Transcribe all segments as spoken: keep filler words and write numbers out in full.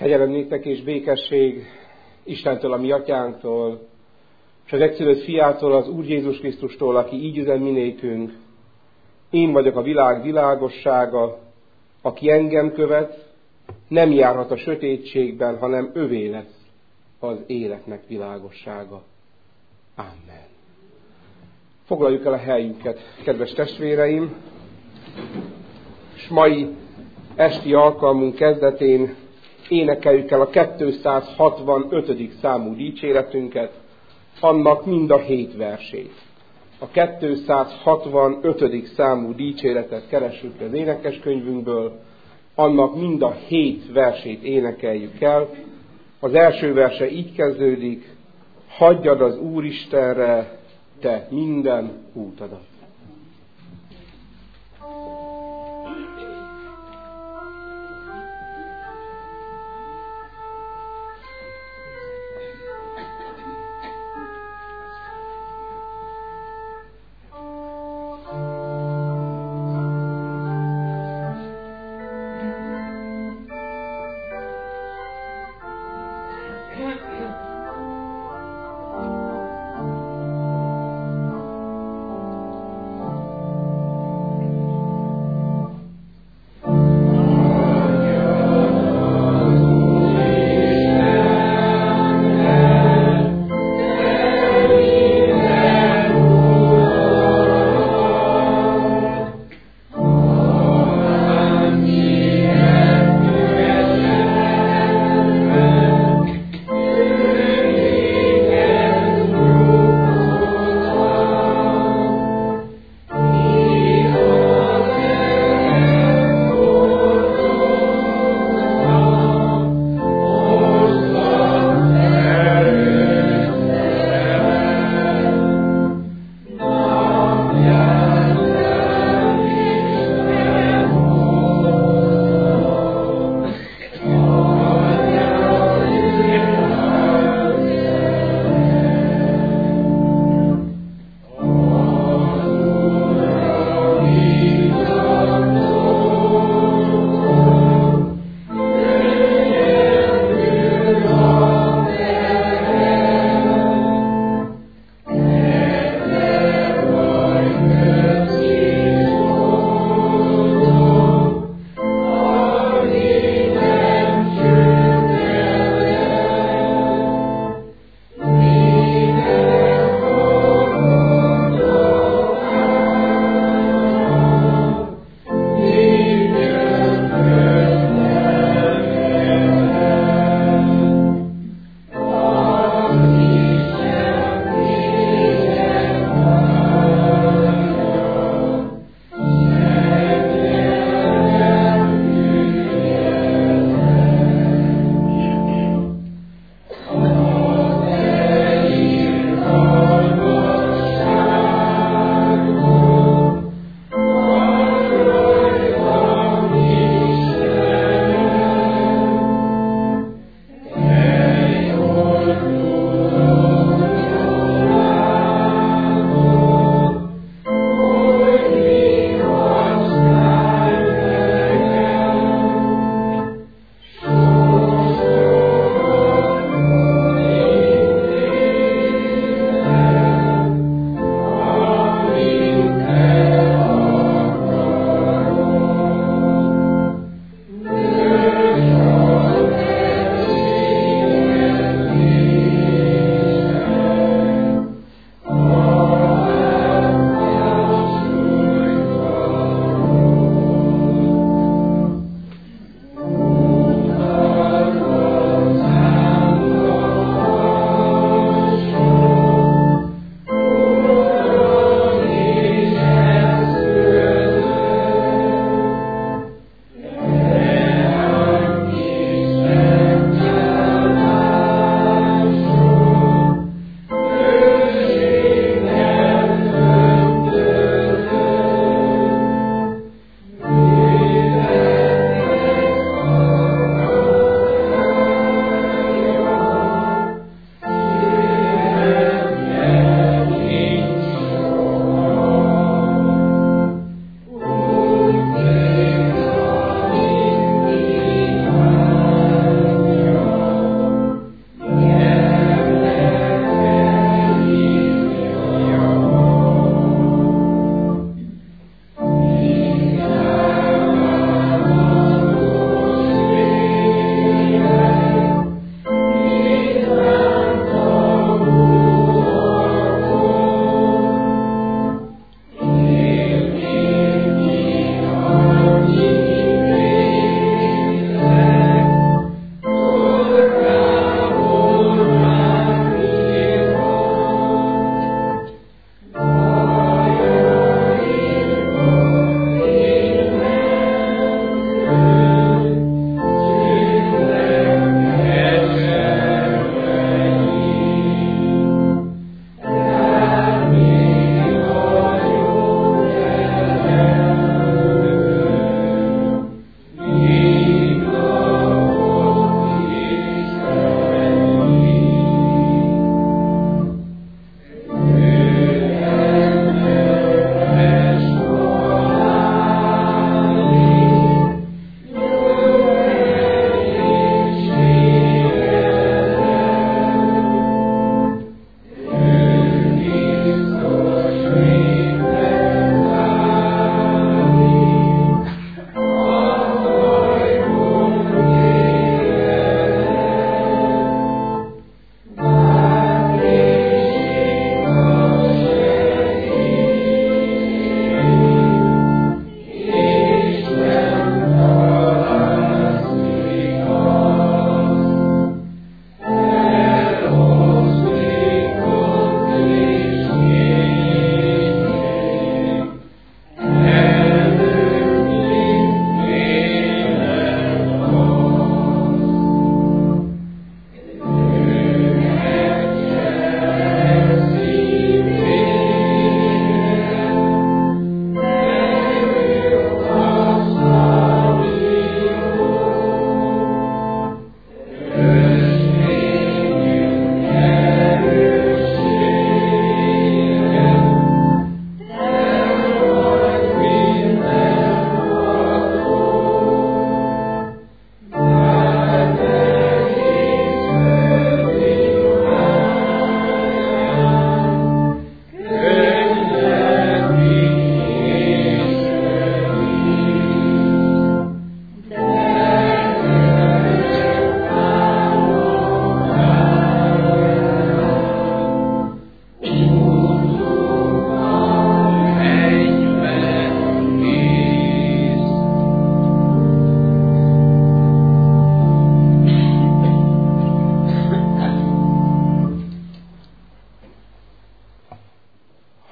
Kegyelem néktek és békesség Istentől, a mi atyánktól, és az egyszülött fiától, az Úr Jézus Krisztustól, aki így üzen mi nékünk. Én vagyok a világ világossága, aki engem követ, nem járhat a sötétségben, hanem övé lesz az életnek világossága. Amen. Foglaljuk el a helyünket, kedves testvéreim, és mai esti alkalmunk kezdetén énekeljük el a kétszázhatvanötödik számú dicséretünket, annak mind a hét versét. A kétszázhatvanötödik számú dicséretet keressük az énekeskönyvünkből, annak mind a hét versét énekeljük el. Az első verse így kezdődik: hagyjad az Úristenre te minden útadat.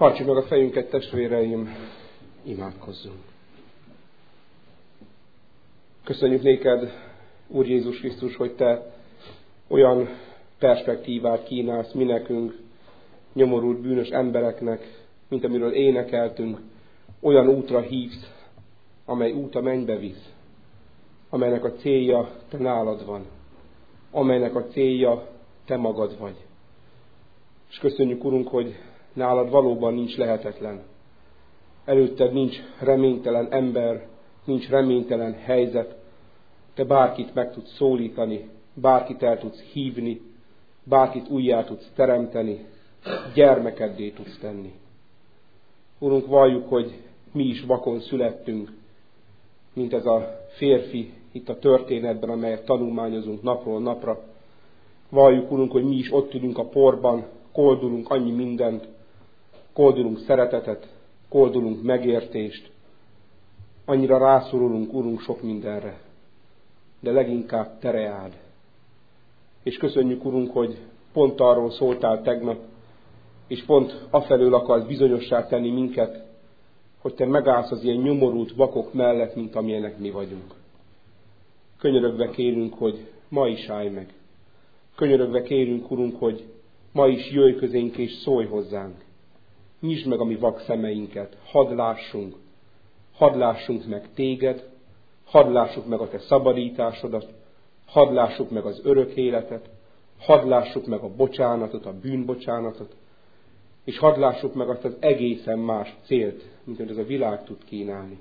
Hajtsuk meg a fejünket, testvéreim, imádkozzunk. Köszönjük néked, Úr Jézus Krisztus, hogy te olyan perspektívát kínálsz mi nekünk, nyomorult bűnös embereknek, mint amiről énekeltünk, olyan útra hívsz, amely út a mennybe visz, amelynek a célja te nálad van, amelynek a célja te magad vagy. És köszönjük, Urunk, hogy nálad valóban nincs lehetetlen. Előtted nincs reménytelen ember, nincs reménytelen helyzet. Te bárkit meg tudsz szólítani, bárkit el tudsz hívni, bárkit újjá tudsz teremteni, gyermekeddé tudsz tenni. Urunk, valljuk, hogy mi is vakon születtünk, mint ez a férfi itt a történetben, amelyet tanulmányozunk napról napra. Valljuk, Urunk, hogy mi is ott ülünk a porban, koldulunk annyi mindent, koldulunk szeretetet, koldulunk megértést, annyira rászorulunk, Urunk, sok mindenre, de leginkább te reád. És köszönjük, Urunk, hogy pont arról szóltál tegnap, és pont afelől akarsz bizonyossá tenni minket, hogy te megállsz az ilyen nyomorult vakok mellett, mint amilyenek mi vagyunk. Könyörögve kérünk, hogy ma is állj meg. Könyörögve kérünk, Urunk, hogy ma is jöjj közénk és szólj hozzánk. Nyisd meg a mi vak szemeinket, hadd lássunk, hadd lássunk meg téged, hadd lássuk meg a te szabadításodat, hadd lássuk meg az örök életet, hadd lássuk meg a bocsánatot, a bűnbocsánatot, és hadd lássuk meg azt az egészen más célt, mint hogy ez a világ tud kínálni.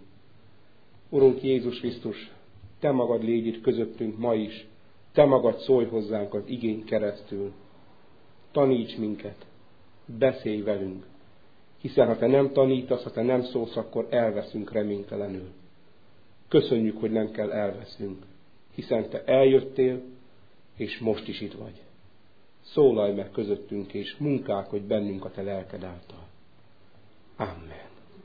Urunk Jézus Krisztus, te magad légy itt közöttünk ma is, te magad szólj hozzánk az igény keresztül. Taníts minket, beszélj velünk, hiszen ha te nem tanítasz, ha te nem szólsz, akkor elveszünk reménytelenül. Köszönjük, hogy nem kell elvesznünk, hiszen te eljöttél, és most is itt vagy. Szólalj meg közöttünk, és munkálkodj bennünk a te lelked által. Amen.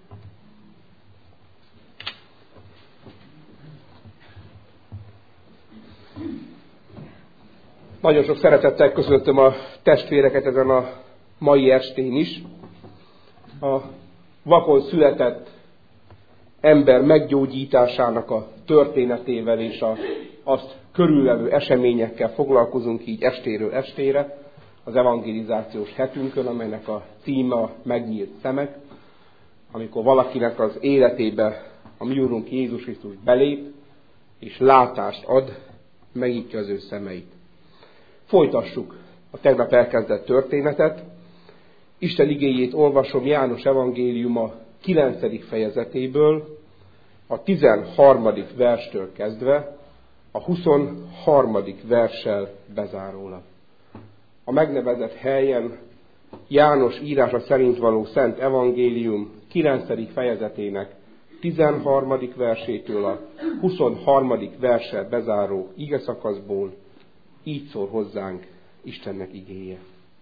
Nagyon sok szeretettel köszöntöm a testvéreket ezen a mai estén is. A vakon született ember meggyógyításának a történetével és a, azt körülvevő eseményekkel foglalkozunk így estéről estére, az evangelizációs hetünkön, amelynek a címe a megnyílt szemek, amikor valakinek az életébe a mi Úrunk Jézus Krisztus belép, és látást ad, megnyitja az ő szemeit. Folytassuk a tegnap elkezdett történetet. Isten igéjét olvasom János evangéliuma kilencedik fejezetéből, a tizenharmadik verstől kezdve, a huszonharmadik verssel bezárólag. A megnevezett helyen János írása szerint való Szent Evangélium kilencedik fejezetének tizenharmadik versétől a huszonharmadik verssel bezáró igeszakaszból így szól hozzánk Istennek igéje.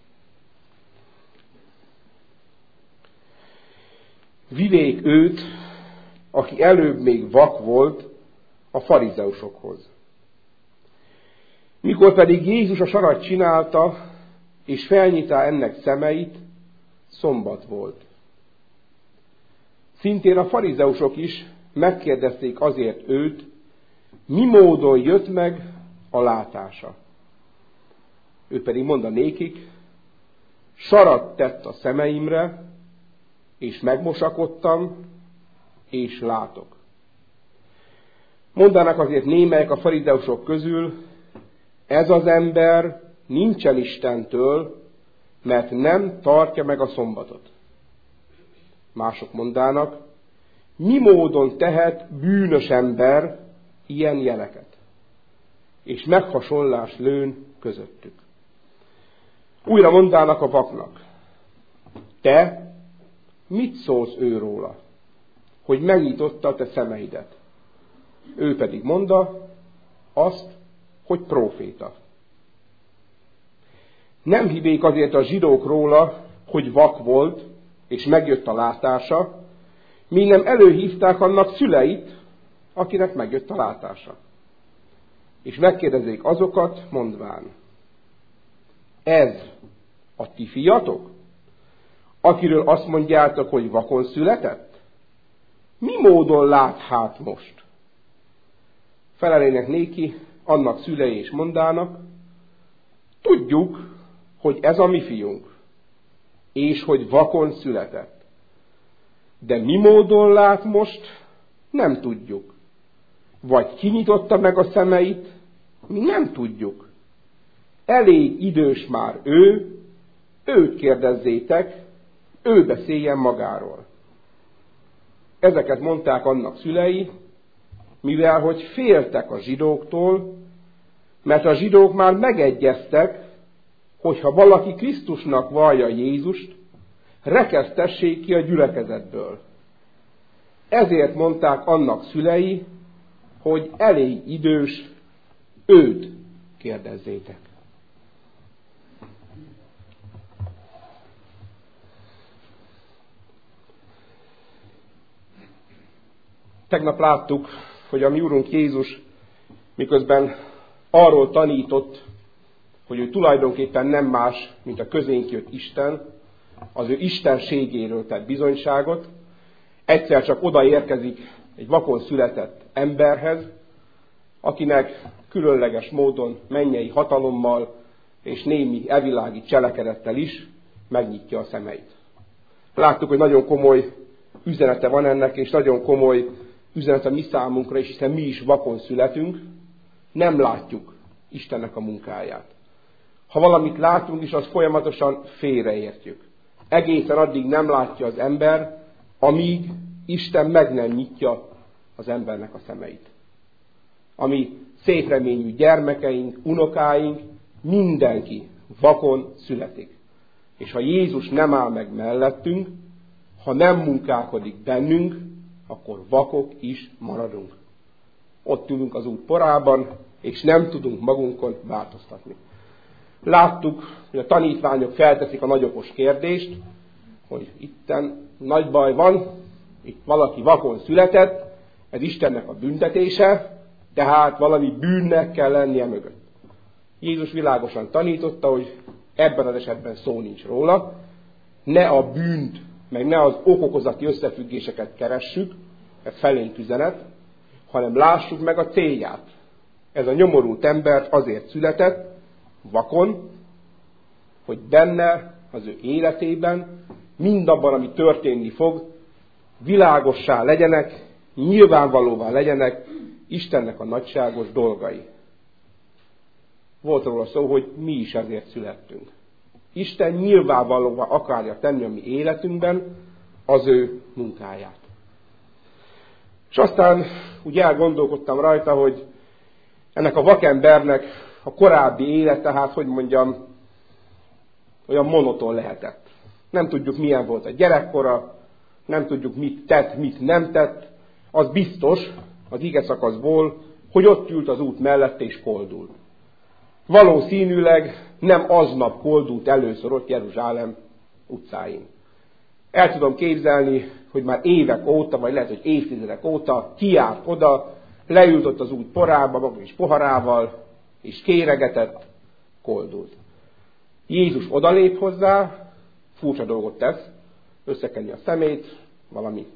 Vivék őt, aki előbb még vak volt, a farizeusokhoz. Mikor pedig Jézus a sarat csinálta, és felnyitá ennek szemeit, szombat volt. Szintén a farizeusok is megkérdezték azért őt, mi módon jött meg a látása. Ő pedig mondta nékik, sarat tett a szemeimre, és megmosakodtam, és látok. Mondanak azért némelyek a farizeusok közül, ez az ember nincsen Istentől, mert nem tartja meg a szombatot. Mások mondának, mi módon tehet bűnös ember ilyen jeleket? És meghasonlás lőn közöttük. Újra mondának a vaknak, te mit szólsz ő róla, hogy megnyitotta a te szemeidet? Ő pedig mondta azt, hogy próféta. Nem higgyék azért a zsidók róla, hogy vak volt, és megjött a látása, míg nem előhívták annak szüleit, akinek megjött a látása. És megkérdezzék azokat, mondván, ez a ti fiatok, akiről azt mondjátok, hogy vakon született? Mi módon lát hát most? Felelének néki, annak szülei és mondának, tudjuk, hogy ez a mi fiunk, és hogy vakon született. De mi módon lát most, nem tudjuk. Vagy kinyitotta meg a szemeit, mi nem tudjuk. Elég idős már ő, őt kérdezzétek, ő beszéljen magáról. Ezeket mondták annak szülei, mivel hogy féltek a zsidóktól, mert a zsidók már megegyeztek, hogy ha valaki Krisztusnak vallja Jézust, rekesztessék ki a gyülekezetből. Ezért mondták annak szülei, hogy elég idős, őt kérdezzétek. Tegnap láttuk, hogy a mi Urunk Jézus miközben arról tanított, hogy ő tulajdonképpen nem más, mint a közénk jött Isten, az ő istenségéről tett bizonyságot, egyszer csak odaérkezik egy vakon született emberhez, akinek különleges módon mennyei hatalommal és némi evilági cselekedettel is megnyitja a szemeit. Láttuk, hogy nagyon komoly üzenete van ennek, és nagyon komoly üzenet a mi számunkra is, hiszen mi is vakon születünk, nem látjuk Istennek a munkáját. Ha valamit látunk is, az folyamatosan félreértjük. Egészen addig nem látja az ember, amíg Isten meg nem nyitja az embernek a szemeit. Ami szép reményű gyermekeink, unokáink, mindenki vakon születik. És ha Jézus nem áll meg mellettünk, ha nem munkálkodik bennünk, akkor vakok is maradunk. Ott ülünk az út porában, és nem tudunk magunkon változtatni. Láttuk, hogy a tanítványok felteszik a nagyokos kérdést, hogy itten nagy baj van, itt valaki vakon született, ez Istennek a büntetése, tehát valami bűnnek kell lennie mögött. Jézus világosan tanította, hogy ebben az esetben szó nincs róla, ne a bűnt, meg ne az okokozati összefüggéseket keressük, ez felénk üzenet, hanem lássuk meg a célját. Ez a nyomorult ember azért született, vakon, hogy benne, az ő életében, mindabban, ami történni fog, világossá legyenek, nyilvánvalóvá legyenek Istennek a nagyságos dolgai. Volt róla szó, hogy mi is ezért születtünk. Isten nyilvánvalóvá akarja tenni a mi életünkben az ő munkáját. És aztán úgy elgondolkodtam rajta, hogy ennek a vakembernek a korábbi élete, hát hogy mondjam, olyan monoton lehetett. Nem tudjuk, milyen volt a gyerekkora, nem tudjuk, mit tett, mit nem tett. Az biztos az ige szakaszból, hogy ott ült az út mellett és koldult. Valószínűleg nem aznap koldult először ott Jeruzsálem utcáin. El tudom képzelni, hogy már évek óta, vagy lehet, hogy évtizedek óta kiárt oda, leült ott az út porába, maga is poharával, és kéregetett, koldult. Jézus odalép hozzá, furcsa dolgot tesz, összekenni a szemét, valami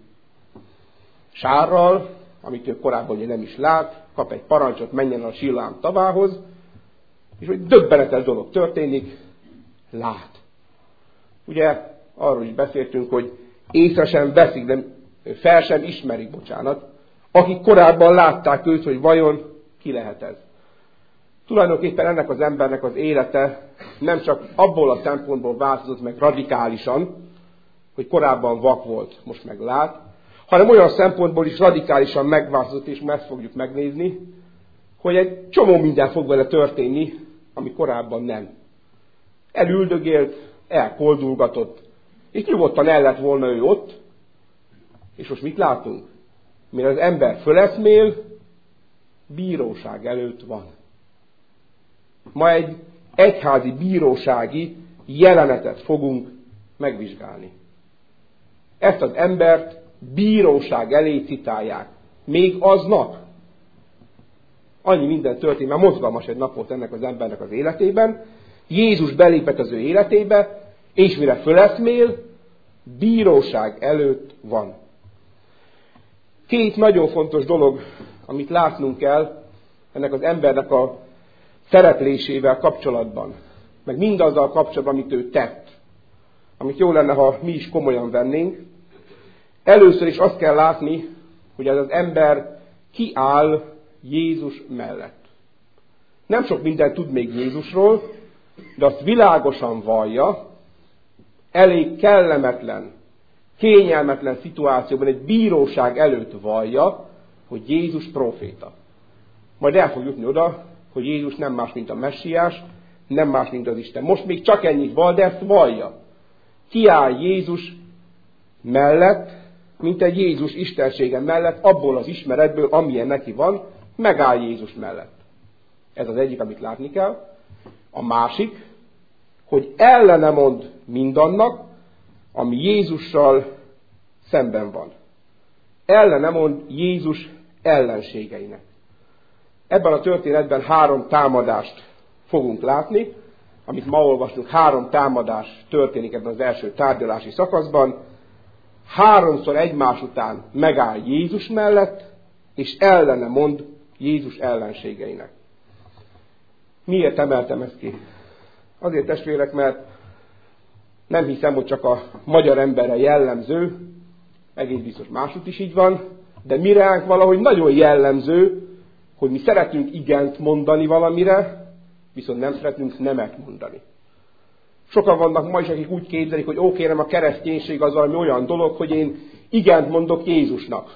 sárral, amit ő korábban ugye nem is lát, kap egy parancsot, menjen a Silám tavához, és hogy döbbenetes dolog történik, lát. Ugye arról is beszéltünk, hogy észre sem veszik, de fel sem ismerik, bocsánat, akik korábban látták őt, hogy vajon ki lehet ez. Tulajdonképpen ennek az embernek az élete nem csak abból a szempontból változott meg radikálisan, hogy korábban vak volt, most meg lát, hanem olyan szempontból is radikálisan megváltozott, és ezt fogjuk megnézni, hogy egy csomó minden fog vele történni, ami korábban nem. Elüldögélt, elkoldulgatott, és nyugodtan el lett volna ő ott, és most mit látunk? Mire az ember föleszmél, bíróság előtt van. Ma egy egyházi bírósági jelenetet fogunk megvizsgálni. Ezt az embert bíróság elé citálják. Még aznap. Annyi minden történt, mert mozgalmas egy nap volt ennek az embernek az életében. Jézus belépett az ő életébe, és mire föleszmél, bíróság előtt van. Két nagyon fontos dolog, amit látnunk kell ennek az embernek a szereplésével kapcsolatban, meg mindazzal kapcsolatban, amit ő tett, amit jó lenne, ha mi is komolyan vennénk. Először is azt kell látni, hogy ez az ember kiáll Jézus mellett. Nem sok mindent tud még Jézusról, de azt világosan vallja, elég kellemetlen, kényelmetlen szituációban egy bíróság előtt vallja, hogy Jézus próféta. Majd el fog jutni oda, hogy Jézus nem más, mint a messiás, nem más, mint az Isten. Most még csak ennyit vall, de ezt vallja. Kiáll Jézus mellett, mint egy Jézus istensége mellett, abból az ismeretből, amilyen neki van, megáll Jézus mellett. Ez az egyik, amit látni kell. A másik, hogy ellene mond mindannak, ami Jézussal szemben van. Ellene mond Jézus ellenségeinek. Ebben a történetben három támadást fogunk látni, amit ma olvastunk, három támadás történik ebben az első tárgyalási szakaszban. Háromszor egymás után megáll Jézus mellett, és ellene mond Jézus ellenségeinek. Miért emeltem ezt ki? Azért, testvérek, mert nem hiszem, hogy csak a magyar emberre jellemző, egész biztos másút is így van, de mi ránk valahogy nagyon jellemző, hogy mi szeretünk igent mondani valamire, viszont nem szeretünk nemet mondani. Sokan vannak ma is, akik úgy képzelik, hogy ó, kérem, a kereszténység az valami olyan dolog, hogy én igent mondok Jézusnak.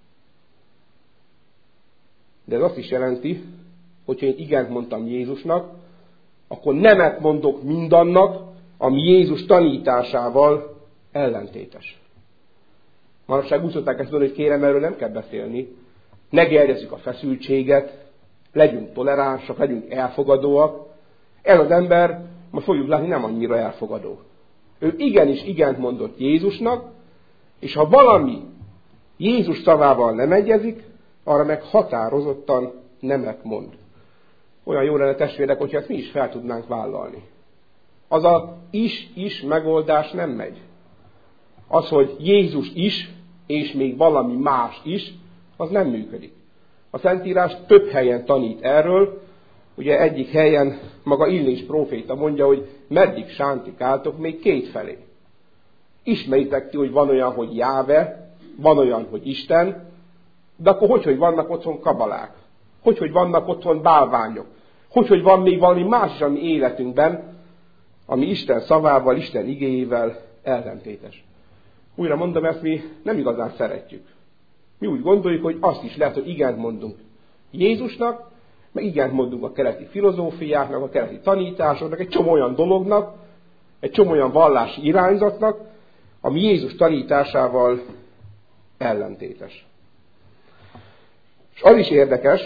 De ez azt is jelenti, hogyha én igent mondtam Jézusnak, akkor nemet mondok mindannak, ami Jézus tanításával ellentétes. Manapság úgy szokták ezt mondani, hogy kérem, erről nem kell beszélni. Ne gerjezzük a feszültséget, legyünk toleránsak, legyünk elfogadóak. Ez az ember, most fogjuk látni, nem annyira elfogadó. Ő igenis igent mondott Jézusnak, és ha valami Jézus szavával nem egyezik, arra meg határozottan nemet mond. Olyan jó lenne, testvérek, hogyha ezt mi is fel tudnánk vállalni. Az a is-is megoldás nem megy. Az, hogy Jézus is, és még valami más is, az nem működik. A Szentírás több helyen tanít erről, ugye egyik helyen maga Illés próféta mondja, hogy meddig sántikáltok még kétfelé. Ismeritek ki, hogy van olyan, hogy Jáve, van olyan, hogy Isten, de akkor hogy, hogy vannak otthon kabalák? Hogy, hogy vannak otthon bálványok? Hogy, hogy van még valami más is a mi életünkben, ami Isten szavával, Isten igéjével ellentétes. Újra mondom, ezt mi nem igazán szeretjük. Mi úgy gondoljuk, hogy azt is lehet, hogy igent mondunk Jézusnak, meg igent mondunk a keleti filozófiáknak, a keleti tanításoknak, egy csomó olyan dolognak, egy csomó olyan vallási irányzatnak, ami Jézus tanításával ellentétes. És az is érdekes,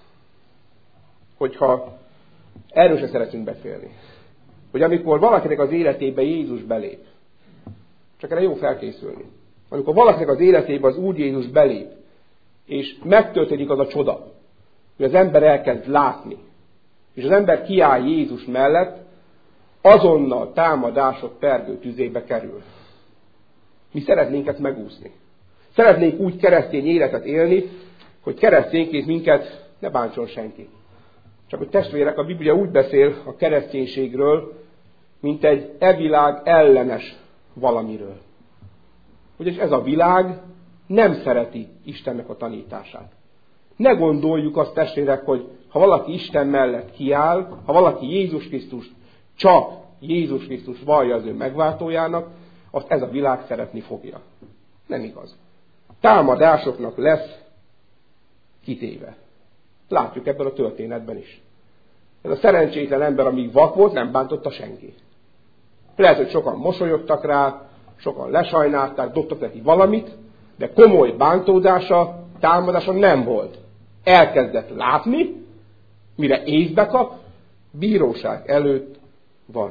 hogyha erről se szeretünk beszélni, hogy amikor valakinek az életébe Jézus belép, csak erre jó felkészülni, amikor valakinek az életébe az Úr Jézus belép, és megtörténik az a csoda, hogy az ember elkezd látni, és az ember kiáll Jézus mellett, azonnal támadások pergő tüzébe kerül. Mi szeretnénk ezt megúszni. Szeretnénk úgy keresztény életet élni, hogy keresztényként minket ne bántson senki. Csak hogy testvérek, a Biblia úgy beszél a kereszténységről, mint egy e világ ellenes valamiről. Ugyanis ez a világ nem szereti Istennek a tanítását. Ne gondoljuk azt, testvérek, hogy ha valaki Isten mellett kiáll, ha valaki Jézus Krisztust, csak Jézus Krisztus vallja az ő megváltójának, azt ez a világ szeretni fogja. Nem igaz. Támadásoknak lesz kitéve. Látjuk ebben a történetben is. Ez a szerencsétlen ember, amíg vak volt, nem bántotta senki. Lehet, hogy sokan mosolyogtak rá, sokan lesajnálták, dobtak neki valamit, de komoly bántódása, támadása nem volt. Elkezdett látni, mire észbe kap, bíróság előtt van.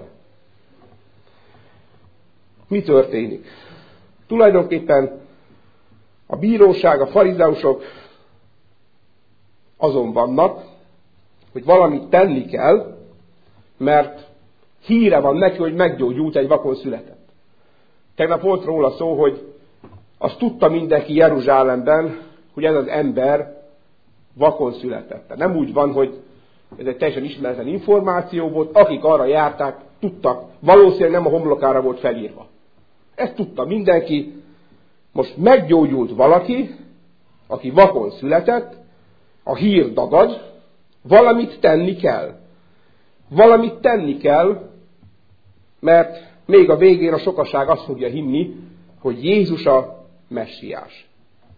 Mi történik? Tulajdonképpen a bíróság, a farizeusok azon vannak, hogy valamit tenni kell, mert híre van neki, hogy meggyógyult egy vakon született. Tegnap volt róla szó, hogy azt tudta mindenki Jeruzsálemben, hogy ez az ember vakon született. Nem úgy van, hogy ez egy teljesen ismeretlen információ volt, akik arra járták, tudtak, valószínűleg nem a homlokára volt felírva. Ezt tudta mindenki. Most meggyógyult valaki, aki vakon született, a hír dagad, valamit tenni kell. Valamit tenni kell, mert még a végén a sokaság azt fogja hinni, hogy Jézus a messiás.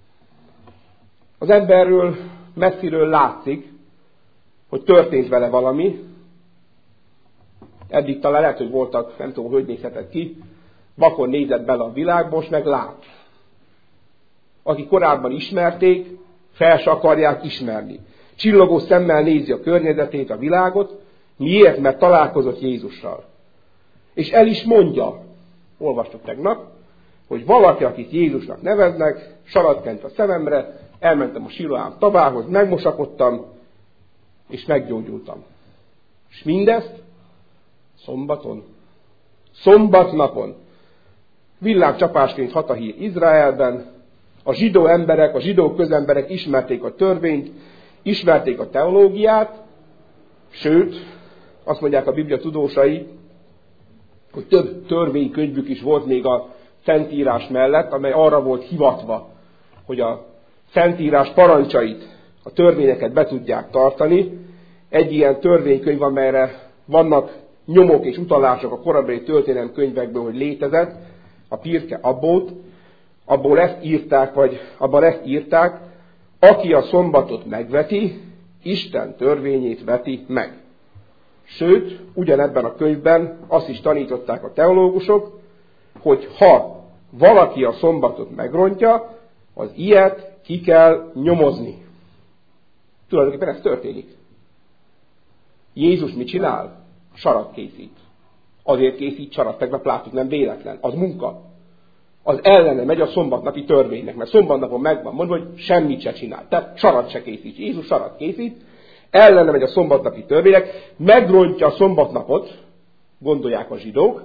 Az emberről messziről látszik, hogy történt vele valami. Eddig talán lehet, hogy voltak, nem tudom, hogy nézhetett ki, vakon nézett bele a világba, most meg lát. Akik korábban ismerték, fel se akarják ismerni. Csillogó szemmel nézi a környezetét, a világot. Miért? Mert találkozott Jézussal. És el is mondja, olvastuk tegnap, hogy valaki, akit Jézusnak neveznek, sarat kent a szememre, elmentem a Siloám tavához, megmosakodtam, és meggyógyultam. És mindezt szombaton. Szombatnapon. Villámcsapásként hat a hír Izraelben. A zsidó emberek, a zsidó közemberek ismerték a törvényt, ismerték a teológiát, sőt, azt mondják a Biblia tudósai, hogy több törvénykönyvük is volt még a Szentírás mellett, amely arra volt hivatva, hogy a Szentírás parancsait, a törvényeket be tudják tartani. Egy ilyen törvénykönyv, amelyre vannak nyomok és utalások a korábbi történelmi könyvekből, hogy létezett, a Pirke Abbót, abból ezt írták, vagy abban ezt írták, aki a szombatot megveti, Isten törvényét veti meg. Sőt, ugyanebben a könyvben azt is tanították a teológusok, hogy ha valaki a szombatot megrontja, az ilyet ki kell nyomozni. Tulajdonképpen ez történik. Jézus mit csinál? Sarat készít. Azért készít sarat, tegnap láttuk, nem véletlen. Az munka. Az ellene megy a szombatnapi törvénynek, mert szombatnapon megvan mondva, hogy semmit se csinál. Tehát sarat se készít. Jézus sarat készít, ellene megy a szombatnapi törvénynek, megrontja a szombatnapot, gondolják a zsidók,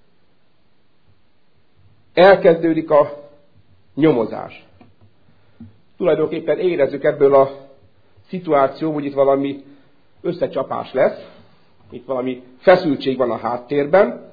elkezdődik a nyomozás. Tulajdonképpen érezzük ebből a szituációból, hogy itt valami összecsapás lesz, itt valami feszültség van a háttérben.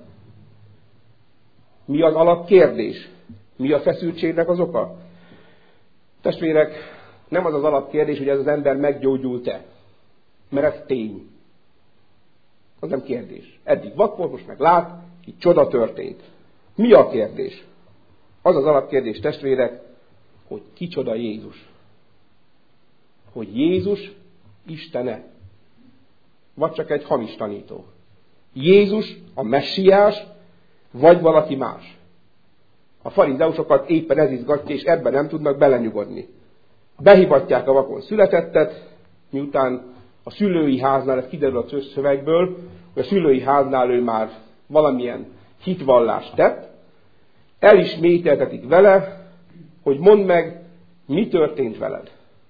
Mi az alapkérdés? Mi a feszültségnek az oka? Testvérek, nem az az alapkérdés, hogy ez az ember meggyógyult-e. Mert ez tény. Az nem kérdés. Eddig vak volt, most meg lát, itt csoda történt. Mi a kérdés? Az az alapkérdés, testvérek, hogy kicsoda Jézus. Hogy Jézus Istene. Vagy csak egy hamis tanító. Jézus a messiás, vagy valaki más. A farizeusokat éppen ez izgatja, és ebben nem tudnak belenyugodni. Behivatják a vakon születettet, miután a szülői háznál, ez kiderül a szövegből, hogy a szülői háznál ő már valamilyen hitvallást tett, elismételtetik vele, hogy mondd meg, mi történt veled.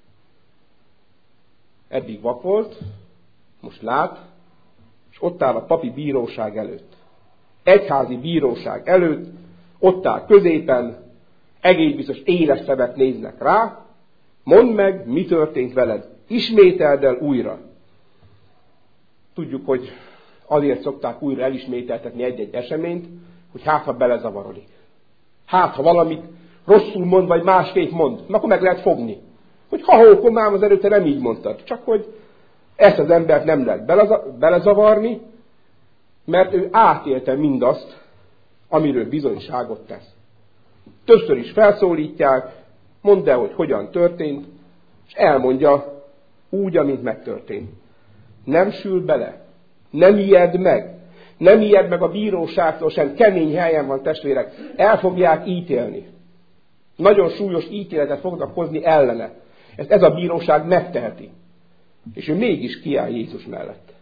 Eddig vak volt, most lát, és ott áll a papi bíróság előtt. Egyházi bíróság előtt, ott áll középen, egész biztos éles szemet néznek rá, mondd meg, mi történt veled. Ismételd el újra. Tudjuk, hogy azért szokták újra elismételtetni egy-egy eseményt, hogy hát, ha belezavarodik. Hát, ha valamit rosszul mond, vagy másképp mond, akkor meg lehet fogni. Hogy ha-ha, akkor már az előtte nem így mondtad. Csak hogy ezt az embert nem lehet belezavarni, mert ő átélte mindazt, amiről bizonyságot tesz. Többször is felszólítják, mondd el, hogy hogyan történt, és elmondja úgy, amint megtörtént. Nem sül bele, nem ijed meg, nem ijed meg a bíróságtól sem, kemény helyen van, testvérek, el fogják ítélni. Nagyon súlyos ítéletet fognak hozni ellene. Ezt ez a bíróság megteheti. És ő mégis kiáll Jézus mellett.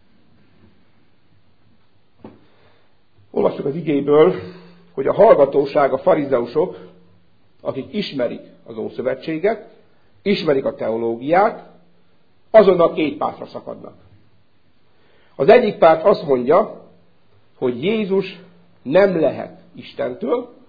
Olvassuk az igéből, hogy a hallgatóság, a farizeusok, akik ismerik az Ószövetséget, ismerik a teológiát, azonnal két pártra szakadnak. Az egyik párt azt mondja, hogy Jézus nem lehet Istentől,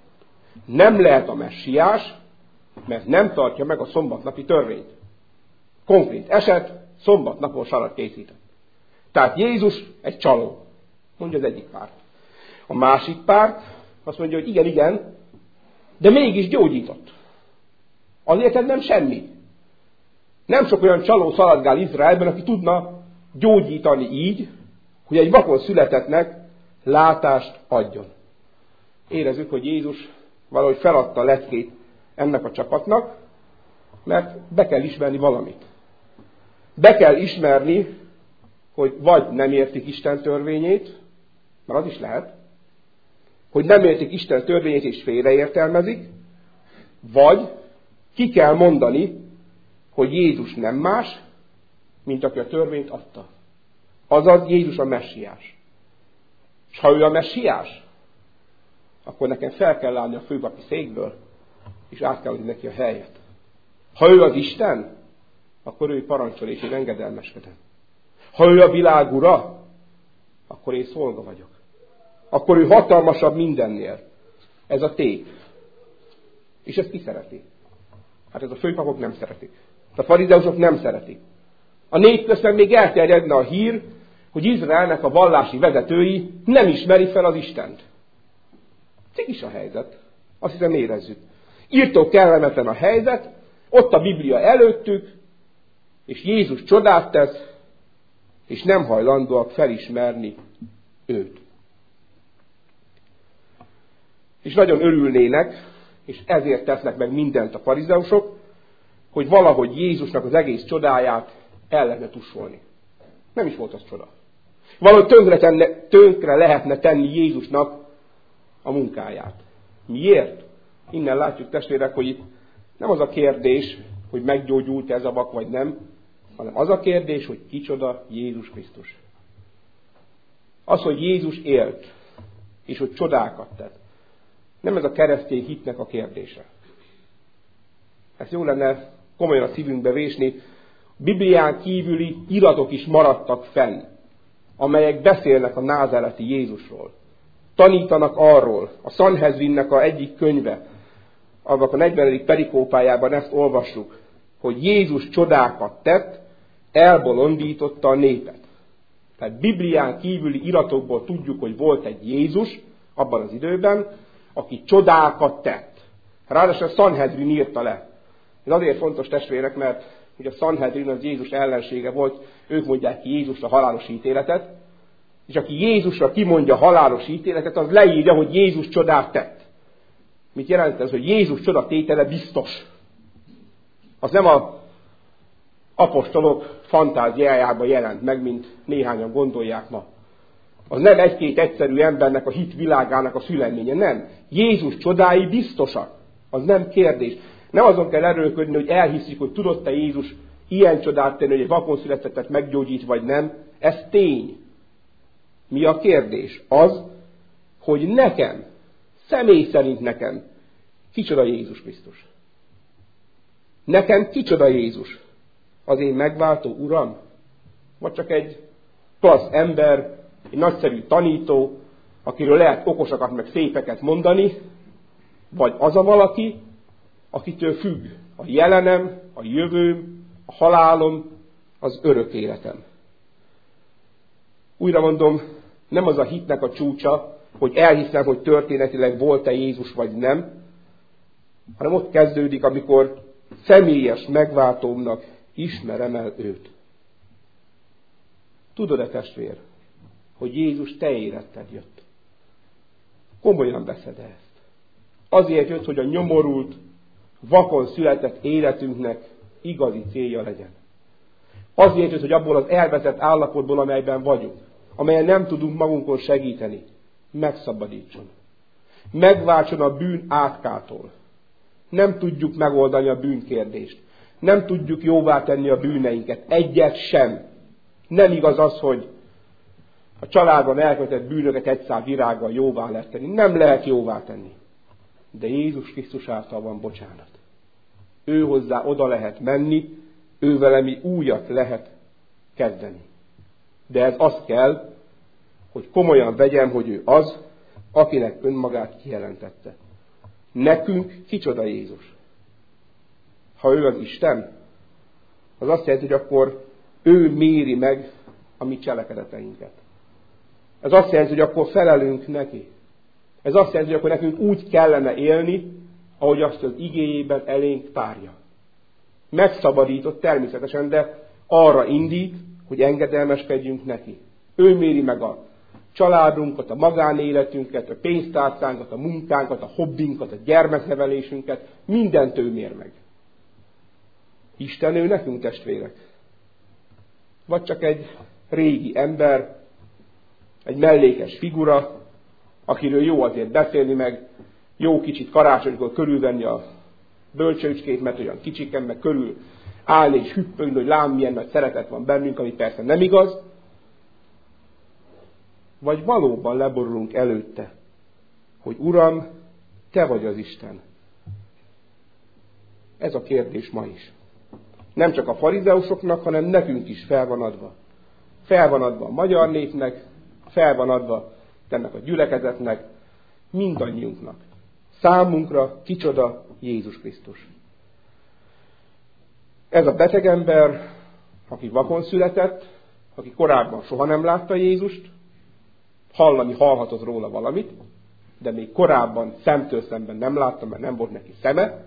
Nem lehet a messiás, mert nem tartja meg a szombatnapi törvényt. Konkrét eset, szombatnapon sarat készített. Tehát Jézus egy csaló, mondja az egyik párt. A másik párt azt mondja, hogy igen, igen, de mégis gyógyított. Azért ez nem semmi. Nem sok olyan csaló szaladgál Izraelben, aki tudna gyógyítani így, hogy egy vakon születettnek látást adjon. Érezzük, hogy Jézus valahogy feladta a leckét ennek a csapatnak, mert be kell ismerni valamit. Be kell ismerni, hogy vagy nem értik Isten törvényét, mert az is lehet, hogy nem értik Isten törvényét és félreértelmezik, vagy ki kell mondani, hogy Jézus nem más, mint aki a törvényt adta. Azaz Jézus a messiás. És ha ő a messiás, akkor nekem fel kell állni a főpapi székből, és át kell adni neki a helyet. Ha ő az Isten, akkor ő parancsol, és én engedelmeskedem. Ha ő a világ ura, akkor én szolga vagyok. Akkor ő hatalmasabb mindennél. Ez a tép. És ezt ki szereti? Hát ez a főpapok nem szeretik. A farizeusok nem szeretik. A nép közben még elterjedne a hír, hogy Izraelnek a vallási vezetői nem ismeri fel az Istent. Cigis a helyzet. Azt hiszem érezzük. Írtó kellemetlen a helyzet, ott a Biblia előttük, és Jézus csodát tesz, és nem hajlandóak felismerni őt. És nagyon örülnének, és ezért tesznek meg mindent a farizeusok, hogy valahogy Jézusnak az egész csodáját el lehetne tussolni. Nem is volt az csoda. Valahogy tönkre, tenne, tönkre lehetne tenni Jézusnak a munkáját. Miért? Innen látjuk, testvérek, hogy itt nem az a kérdés, hogy meggyógyult ez a vak vagy nem, hanem az a kérdés, hogy kicsoda Jézus Krisztus. Az, hogy Jézus élt, és hogy csodákat tett. Nem ez a keresztény hitnek a kérdése. Ezt jó lenne komolyan a szívünkbe vésni. Biblián kívüli iratok is maradtak fenn, amelyek beszélnek a názáreti Jézusról. Tanítanak arról, a Sanhedrinnek a egyik könyve, annak a negyvenedik perikópájában ezt olvassuk, hogy Jézus csodákat tett, elbolondította a népet. Tehát Biblián kívüli iratokból tudjuk, hogy volt egy Jézus abban az időben, aki csodákat tett. Ráadásul a Sanhedrin írta le. Ez azért fontos, testvérek, mert hogy a Sanhedrin az Jézus ellensége volt, ők mondják ki Jézusra halálos ítéletet, és aki Jézusra kimondja halálos ítéletet, az leírja, hogy Jézus csodát tett. Mit jelent ez, hogy Jézus csodatétele biztos? Az nem a apostolok fantáziájában jelent meg, mint néhányan gondolják ma. Az nem egy-két egyszerű embernek a hit világának a szüleménye, nem. Jézus csodái biztosak. Az nem kérdés. Nem azon kell erőlködni, hogy elhiszik, hogy tudott-e Jézus ilyen csodát tenni, hogy egy vakon születettet meggyógyít, vagy nem. Ez tény. Mi a kérdés? Az, hogy nekem, személy szerint nekem, kicsoda Jézus Krisztus. Nekem kicsoda Jézus? Az én megváltó Uram? Vagy csak egy klassz ember, egy nagyszerű tanító, akiről lehet okosakat meg szépeket mondani, vagy az a valaki, akitől függ a jelenem, a jövőm, a halálom, az örök életem. Újra mondom, nem az a hitnek a csúcsa, hogy elhiszem, hogy történetileg volt-e Jézus vagy nem, hanem ott kezdődik, amikor személyes megváltómnak ismerem el őt. Tudod-e, testvér, hogy Jézus te éretted jött? Komolyan veszed ezt. Azért jött, hogy a nyomorult, vakon született életünknek igazi célja legyen. Azért jött, hogy abból az elveszett állapotból, amelyben vagyunk, amelyen nem tudunk magunkon segíteni, megszabadítson. Megváltson a bűn átkától. Nem tudjuk megoldani a bűnkérdést. Nem tudjuk jóvá tenni a bűneinket. Egyet sem. Nem igaz az, hogy a családban elkövetett bűnöket egy szál virággal jóvá lehet tenni. Nem lehet jóvá tenni. De Jézus Krisztus által van bocsánat. Ő hozzá oda lehet menni, ő vele mi újat lehet kezdeni. De ez az kell, hogy komolyan vegyem, hogy ő az, akinek önmagát kijelentette. Nekünk kicsoda Jézus? Ha ő az Isten, az azt jelenti, hogy akkor ő méri meg a mi cselekedeteinket. Ez azt jelenti, hogy akkor felelünk neki. Ez azt jelenti, hogy akkor nekünk úgy kellene élni, ahogy azt az igéjében elénk tárja. Megszabadított természetesen, de arra indít, hogy engedelmeskedjünk neki. Ő méri meg a családunkat, a magánéletünket, a pénztárcánkat, a munkánkat, a hobbinkat, a gyermeknevelésünket, mindent ő mér meg. Isten ő nekünk, testvérek. Vagy csak egy régi ember, egy mellékes figura, akiről jó azért beszélni, meg jó kicsit karácsonykor körülvenni a bölcsőcskét, mert olyan kicsiken, meg körül állni és hüppögni, hogy lám milyen nagy szeretet van bennünk, ami persze nem igaz. Vagy valóban leborulunk előtte, hogy Uram, te vagy az Isten. Ez a kérdés ma is. Nem csak a farizeusoknak, hanem nekünk is fel van adva. Fel van adva a magyar népnek, fel van adva ennek a gyülekezetnek, mindannyiunknak. Számunkra kicsoda Jézus Krisztus. Ez a beteg ember, aki vakon született, aki korábban soha nem látta Jézust, hallani hallhatott róla valamit, de még korábban szemtől szemben nem látta, mert nem volt neki szeme,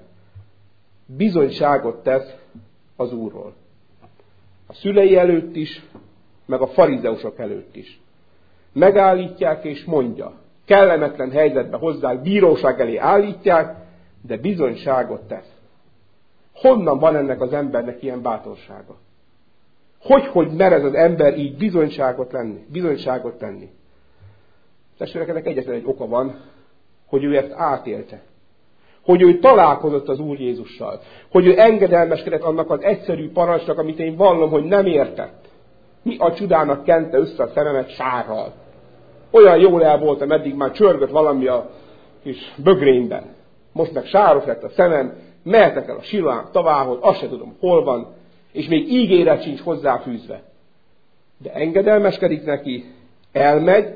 bizonyságot tesz az Úrról. A szülei előtt is, meg a farizeusok előtt is. Megállítják és mondja. Kellemetlen helyzetbe hozzák, bíróság elé állítják, de bizonyságot tesz. Honnan van ennek az embernek ilyen bátorsága? Hogy, hogy mer ez az ember így bizonyságot lenni, bizonyságot tenni? Testvérek, ennek egyetlen egy oka van, hogy ő ezt átélte. Hogy ő találkozott az Úr Jézussal. Hogy ő engedelmeskedett annak az egyszerű parancsnak, amit én vallom, hogy nem értett. Mi a csudának kente össze a szememet sárral. Olyan jól el voltam, eddig már csörgött valami a kis bögrényben. Most meg sáros lett a szemem, mehetek el a Siloám tavához, azt se tudom, hol van, és még ígéret sincs hozzáfűzve. De engedelmeskedik neki, elmegy,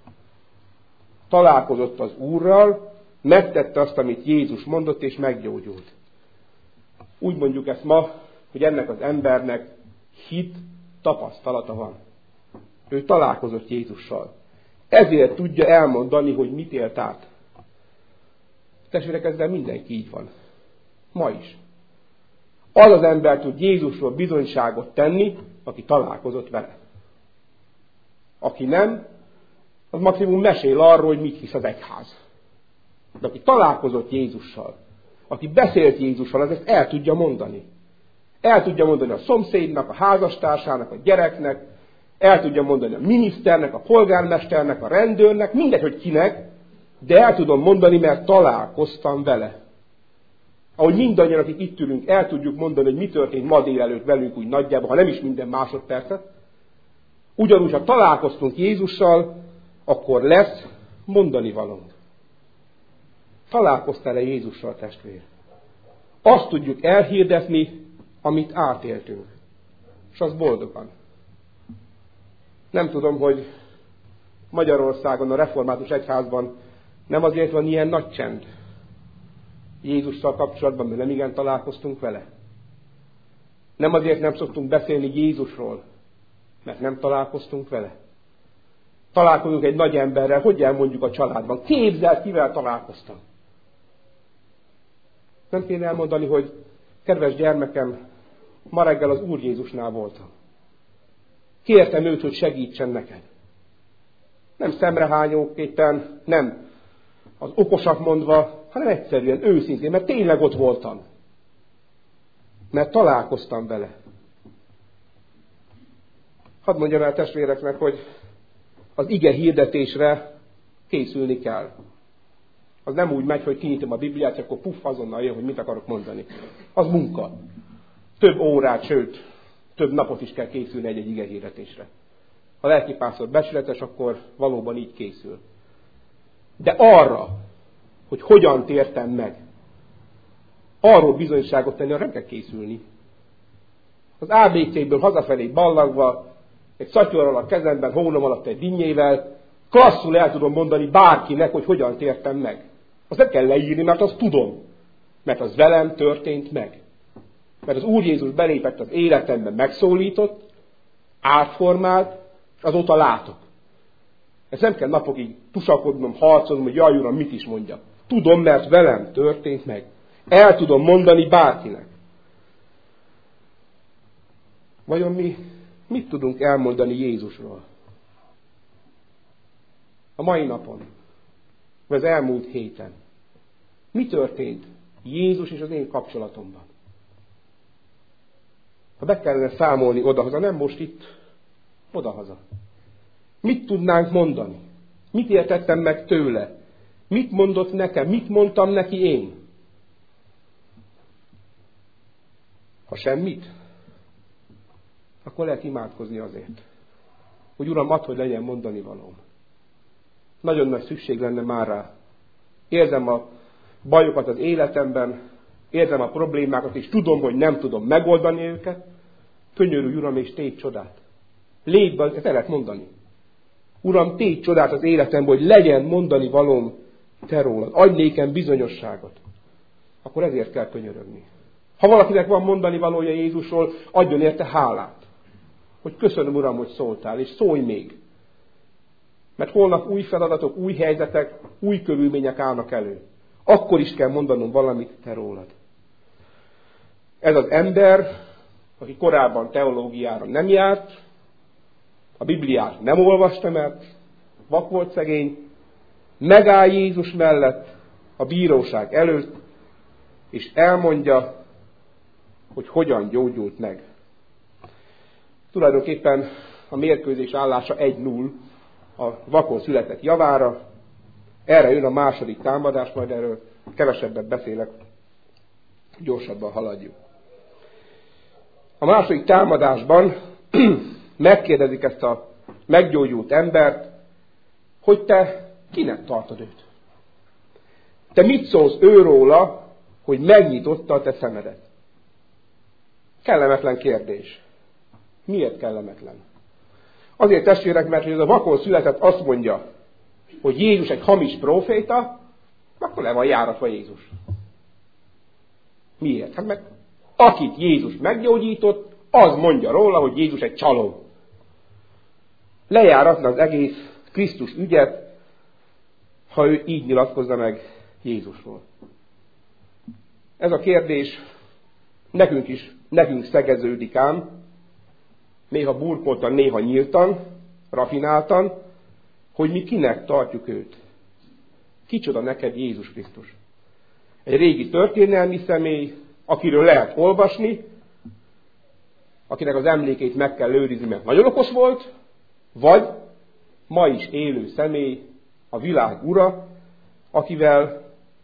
találkozott az Úrral, megtette azt, amit Jézus mondott, és meggyógyult. Úgy mondjuk ezt ma, hogy ennek az embernek hit tapasztalata van. Ő találkozott Jézussal. Ezért tudja elmondani, hogy mit élt át. Testvérek, ezzel mindenki így van. Ma is. Az az ember tud Jézusról bizonyságot tenni, aki találkozott vele. Aki nem, az maximum mesél arról, hogy mit hisz az egyház. De aki találkozott Jézussal, aki beszélt Jézussal, az ezt el tudja mondani. El tudja mondani a szomszédnak, a házastársának, a gyereknek, el tudja mondani a miniszternek, a polgármesternek, a rendőrnek, mindegy, hogy kinek, de el tudom mondani, mert találkoztam vele. Ahogy mindannyian, akik itt ülünk, el tudjuk mondani, hogy mi történt ma délelőtt velünk úgy nagyjából, ha nem is minden másodpercet. Ugyanúgy, ha találkoztunk Jézussal, akkor lesz mondani valónk. Találkoztál-e Jézussal, testvér? Azt tudjuk elhirdetni, amit átéltünk. És az boldogan. Nem tudom, hogy Magyarországon, a református egyházban nem azért van ilyen nagy csend Jézussal kapcsolatban, mert nem igen találkoztunk vele. Nem azért nem szoktunk beszélni Jézusról, mert nem találkoztunk vele. Találkozunk egy nagy emberrel, hogy elmondjuk a családban. Képzeld, kivel találkoztam. Nem kéne elmondani, hogy kedves gyermekem, ma reggel az Úr Jézusnál voltam. Kértem őt, hogy segítsen neked. Nem szemrehányóképpen, nem az okosak mondva, hanem egyszerűen, őszintén, mert tényleg ott voltam. Mert találkoztam vele. Hadd mondjam el testvéreknek, hogy az ige hirdetésre készülni kell. Az nem úgy megy, hogy kinyitom a Bibliát, és akkor puff, azonnal jön, hogy mit akarok mondani. Az munka. Több órát, sőt, több napot is kell készülni egy-egy ige hirdetésre. Ha lelkipásztor becsületes, akkor valóban így készül. De arra, hogy hogyan tértem meg, arról bizonyságot tenni, arra nem kell készülni. Az á bé cé-ből hazafelé ballagva, egy szatyorral a kezemben, hónom alatt egy dinnyével, klasszul el tudom mondani bárkinek, hogy hogyan tértem meg. Azt nem kell leírni, mert azt tudom. Mert az velem történt meg. Mert az Úr Jézus belépett az életembe, megszólított, átformált, és azóta látok. Ezt nem kell napokig tusakodnom, harcolnom, hogy jaj, Uram, mit is mondjak. Tudom, mert velem történt meg. El tudom mondani bárkinek. Vajon mi mit tudunk elmondani Jézusról? A mai napon, vagy az elmúlt héten. Mi történt Jézus és az én kapcsolatomban? Ha be kellene számolni odahaza, nem most itt, odahaza. Mit tudnánk mondani? Mit értettem meg tőle? Mit mondott nekem? Mit mondtam neki én? Ha semmit, akkor lehet imádkozni azért, hogy Uram, add, hogy legyen mondani valóm. Nagyon nagy szükség lenne már rá. Érzem a bajokat az életemben, érzem a problémákat, és tudom, hogy nem tudom megoldani őket. Könyörülj, Uram, és tégy csodát. Légy be, ezt el lehet mondani. Uram, tégy csodát az életemben, hogy legyen mondani valóm te rólad. Adj nékem bizonyosságot. Akkor ezért kell könyörögni. Ha valakinek van mondani valója Jézusról, adjon érte hálát. Hogy köszönöm, Uram, hogy szóltál, és szólj még. Mert holnap új feladatok, új helyzetek, új körülmények állnak elő. Akkor is kell mondanom valamit te rólad. Ez az ember, aki korábban teológiára nem járt, a Bibliát nem olvasta, mert vak volt szegény, megáll Jézus mellett a bíróság előtt, és elmondja, hogy hogyan gyógyult meg. Tulajdonképpen a mérkőzés állása egy null a vakon született javára. Erre jön a második támadás, majd erről kevesebbet beszélek, gyorsabban haladjuk. A második támadásban megkérdezik ezt a meggyógyult embert, hogy te kinek tartod őt? Te mit szólsz őróla, hogy megnyitotta a te szemedet? Kellemetlen kérdés. Miért kellemetlen? Azért, testvérek, mert hogy ez a vakon született azt mondja, hogy Jézus egy hamis próféta, akkor le van járatva Jézus. Miért? Hát meg akit Jézus meggyógyított, az mondja róla, hogy Jézus egy csaló. Lejáratna az egész Krisztus ügyet, ha ő így nyilatkozna meg Jézusról. Ez a kérdés nekünk is, nekünk szegeződik ám, néha burkoltan, néha nyíltan, rafináltan, hogy mi kinek tartjuk őt. Kicsoda neked Jézus Krisztus? Egy régi történelmi személy, akiről lehet olvasni, akinek az emlékét meg kell őrizni, mert nagyon okos volt, vagy ma is élő személy, a világ ura, akivel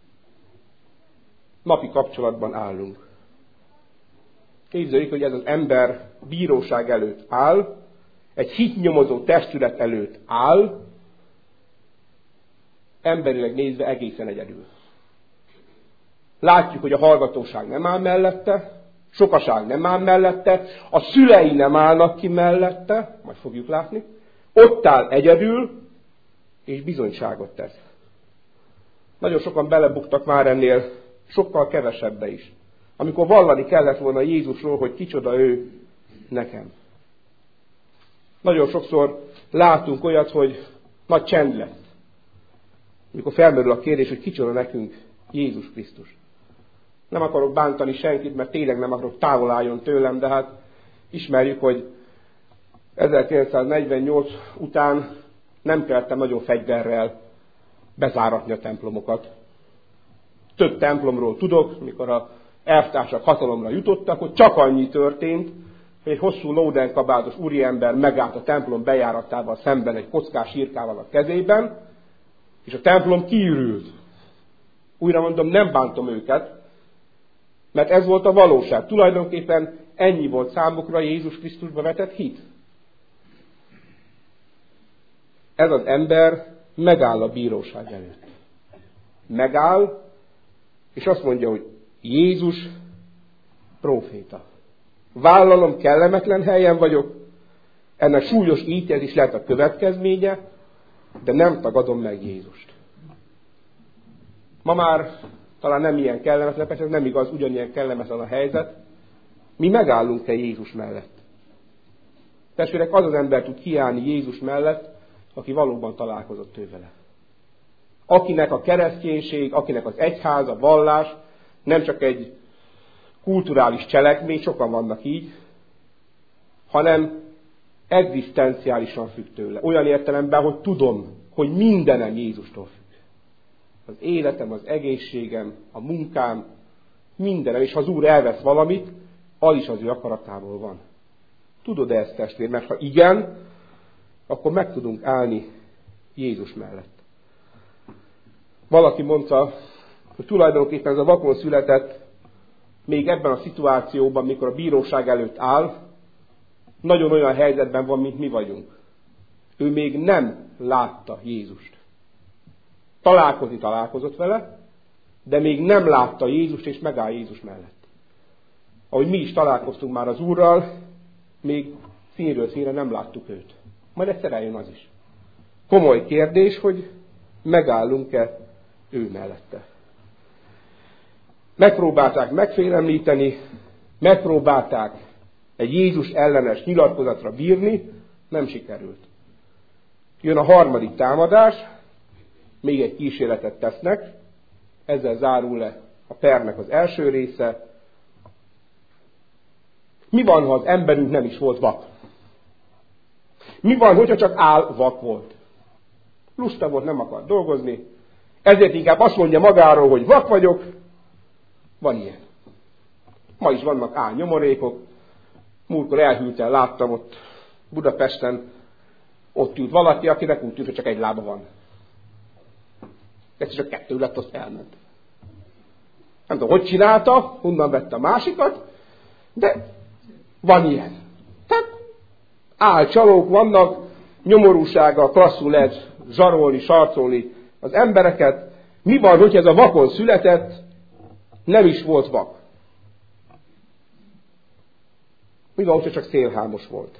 napi kapcsolatban állunk. Képzeljük, hogy ez az ember bíróság előtt áll, egy hitnyomozó testület előtt áll, emberileg nézve egészen egyedül. Látjuk, hogy a hallgatóság nem áll mellette, sokaság nem áll mellette, a szülei nem állnak ki mellette, majd fogjuk látni, ott áll egyedül, és bizonyságot tesz. Nagyon sokan belebuktak már ennél, sokkal kevesebbe is. Amikor vallani kellett volna Jézusról, hogy kicsoda ő nekem. Nagyon sokszor látunk olyat, hogy nagy csend lesz. Amikor felmerül a kérdés, hogy kicsoda nekünk Jézus Krisztus. Nem akarok bántani senkit, mert tényleg nem akarok, távol álljon tőlem, de hát ismerjük, hogy ezerkilencszáznegyvennyolc után nem kellett nagyon fegyverrel bezáratni a templomokat. Több templomról tudok, mikor a elvtársak hatalomra jutottak, hogy csak annyi történt, hogy egy hosszú lódenkabátos úriember megállt a templom bejáratával szemben egy kockás sírkával a kezében, és a templom kiürült. Újra mondom, nem bántom őket, mert ez volt a valóság. Tulajdonképpen ennyi volt számukra Jézus Krisztusba vetett hit. Ez az ember megáll a bíróság előtt. Megáll, és azt mondja, hogy Jézus próféta. Vállalom, kellemetlen helyen vagyok, ennek súlyos ítélés lehet a következménye, de nem tagadom meg Jézust. Ma már talán nem ilyen kellemetlen, persze ez nem igaz, ugyanilyen kellemetlen a helyzet. Mi megállunk-e Jézus mellett? Testvérek, az az ember tud kiállni Jézus mellett, aki valóban találkozott ő vele. Akinek a kereszténység, akinek az egyház, a vallás nem csak egy kulturális cselekmény, sokan vannak így, hanem egzisztenciálisan függ tőle. Olyan értelemben, hogy tudom, hogy mindenem Jézustól függ. Az életem, az egészségem, a munkám, mindenem, és ha az Úr elvesz valamit, az is az ő akaratából van. Tudod-e ezt, testvér? Mert ha igen, akkor meg tudunk állni Jézus mellett. Valaki mondta, hogy tulajdonképpen ez a vakon született még ebben a szituációban, mikor a bíróság előtt áll, nagyon olyan helyzetben van, mint mi vagyunk. Ő még nem látta Jézust. Találkozni találkozott vele, de még nem látta Jézust, és megáll Jézus mellett. Ahogy mi is találkoztunk már az Úrral, még színről színre nem láttuk őt. Majd egyszer eljön az is. Komoly kérdés, hogy megállunk-e ő mellette. Megpróbálták megfélemlíteni, megpróbálták egy Jézus ellenes nyilatkozatra bírni, nem sikerült. Jön a harmadik támadás, még egy kísérletet tesznek, ezzel zárul le a pernek az első része. Mi van, ha az emberünk nem is volt vak? Mi van, hogyha csak áll vak volt? Lusta volt, nem akar dolgozni, ezért inkább azt mondja magáról, hogy vak vagyok. Van ilyen. Ma is vannak álnyomorékok. Múltkor elhűlten láttam ott Budapesten, ott ült valaki, akinek úgy tűnt, hogy csak egy lába van. Egyszer csak kettő lett, azt elment. Nem tudom, hogy csinálta, honnan vette a másikat, de van ilyen. Tehát álcsalók vannak, nyomorúsággal klasszul lehet zsarolni, sarcolni az embereket. Mi van, hogy ez a vakon született, nem is volt vak? Mi van, hogyha csak szélhámos volt?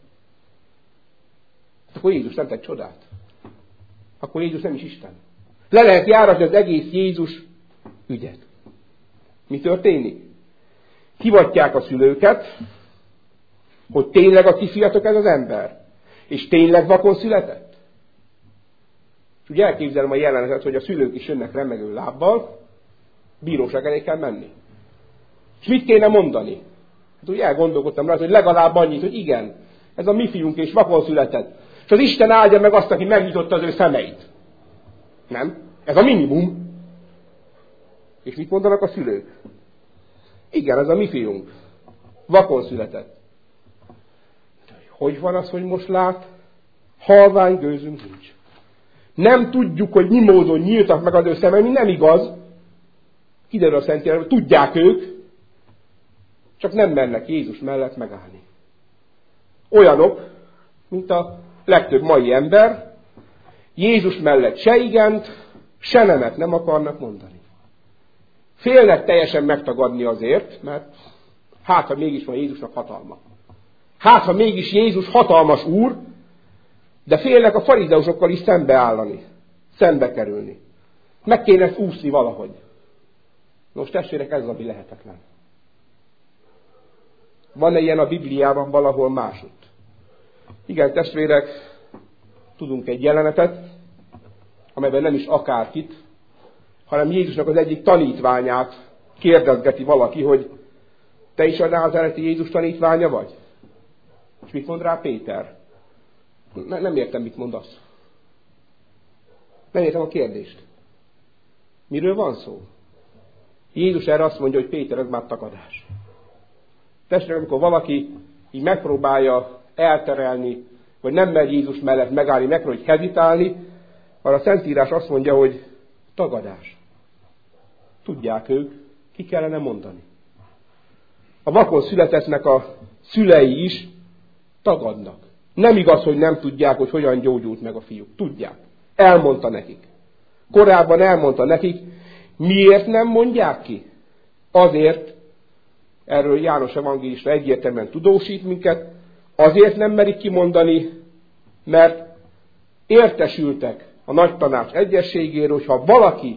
Akkor Jézus nem tett csodát. Akkor Jézus nem is Isten. Le lehet járatni az egész Jézus ügyet. Mi történik? Hivatják a szülőket, hogy tényleg a ti fiatok ez az ember. És tényleg vakon született. És ugye elképzelem a jelenetet, hogy a szülők is jönnek remegő lábbal, bíróság elé kell menni. És mit kéne mondani? Hát úgy elgondolkodtam rá, hogy legalább annyit, hogy igen, ez a mi fiunk és vakon született. És az Isten áldja meg azt, aki megnyitotta az ő szemeit. Nem? Ez a minimum. És mit mondanak a szülők? Igen, ez a mi fiunk. Vakon született. Hogy van az, hogy most lát? Halvány gőzünk nincs. Nem tudjuk, hogy mi módon nyíltak meg az ő szemei, nem igaz. Kiderül a Szentírásban, tudják ők, csak nem mernek Jézus mellett megállni. Olyanok, mint a legtöbb mai ember, Jézus mellett se igent, se nemet nem akarnak mondani. Félnek teljesen megtagadni azért, mert hát, ha mégis van Jézusnak hatalma. Hát, ha mégis Jézus hatalmas úr, de félnek a farizeusokkal is szembeállani, szembe kerülni. Meg kéne ezt úszni valahogy. Most testvérek, ez ami lehetetlen. Van-e ilyen a Bibliában valahol másutt? Igen, testvérek, tudunk egy jelenetet, amelyben nem is akárkit, hanem Jézusnak az egyik tanítványát kérdezgeti valaki, hogy te is a názáreti Jézus tanítványa vagy? És mit mond rá Péter? Ne, nem értem, mit mondasz. Nem értem a kérdést. Miről van szó? Jézus erre azt mondja, hogy Péter, ez már tagadás. Testvérek, amikor valaki így megpróbálja elterelni, vagy nem mer Jézus mellett megállni, megpróbálja hezitálni, arra a Szentírás azt mondja, hogy tagadás. Tudják ők, ki kellene mondani. A vakon születettnek a szülei is tagadnak. Nem igaz, hogy nem tudják, hogy hogyan gyógyult meg a fiúk. Tudják. Elmondta nekik. Korábban elmondta nekik, miért nem mondják ki? Azért, erről János evangélista egyértelműen tudósít minket, azért nem merik kimondani, mert értesültek a nagy tanács egyességéről, hogyha valaki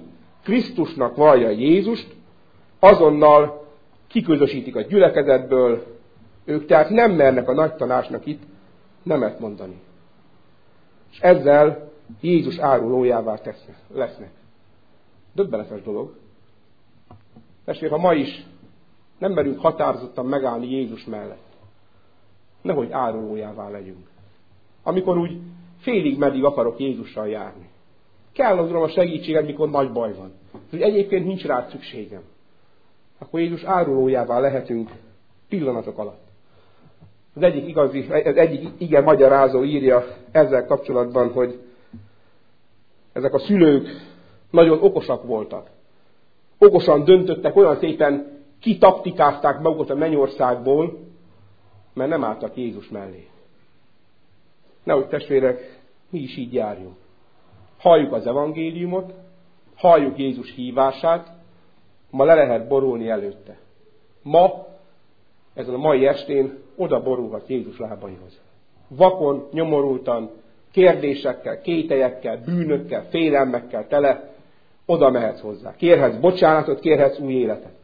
Krisztusnak vallja Jézust, azonnal kiközösítik a gyülekezetből, ők tehát nem mernek a nagy tanácsnak itt nemet mondani. És ezzel Jézus árulójává tesznek, lesznek. Döbbenetes dolog. Tessék, ha ma is nem merünk határozottan megállni Jézus mellett, nehogy árulójává legyünk. Amikor úgy félig meddig akarok Jézussal járni. Kell az Uram a segítséged, mikor nagy baj van. Hogy egyébként nincs rá szükségem. Akkor Jézus árulójává lehetünk pillanatok alatt. Az egyik igazi, az egyik igen magyarázó írja ezzel kapcsolatban, hogy ezek a szülők nagyon okosak voltak. Okosan döntöttek, olyan szépen kitaktikázták magukat a mennyországból, mert nem álltak Jézus mellé. Nehogy testvérek, mi is így járjunk. Halljuk az evangéliumot, halljuk Jézus hívását, ma le lehet borulni előtte. Ma, ezen a mai estén oda borulhat Jézus lábaihoz. Vakon, nyomorultan, kérdésekkel, kételyekkel, bűnökkel, félelmekkel tele, oda mehetsz hozzá. Kérhetsz bocsánatot, kérhetsz új életet.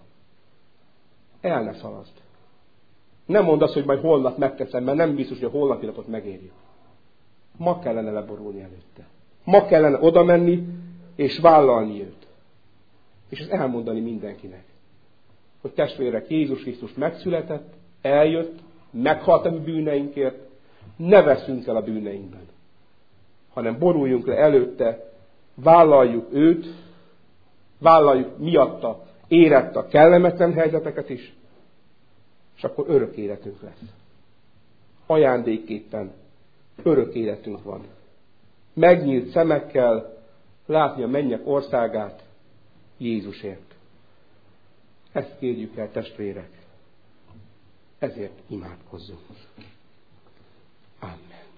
El ne szalaszd. Nem mondd azt, hogy majd holnap megteszem, mert nem biztos, hogy a holnapi napot megérjük. Ma kellene leborulni előtte. Ma kellene oda menni, és vállalni őt. És ezt elmondani mindenkinek. Hogy testvérek, Jézus Krisztus megszületett, eljött, meghalt a mi bűneinkért, ne veszünk el a bűneinkben, hanem boruljunk le előtte, vállaljuk őt, vállaljuk miatta érett a kellemetlen helyzeteket is, és akkor örök életünk lesz. Ajándékképpen örök életünk van. Megnyílt szemekkel látni a mennyek országát Jézusért. Ezt kérjük el, testvérek. Ezért imádkozzunk. Amen.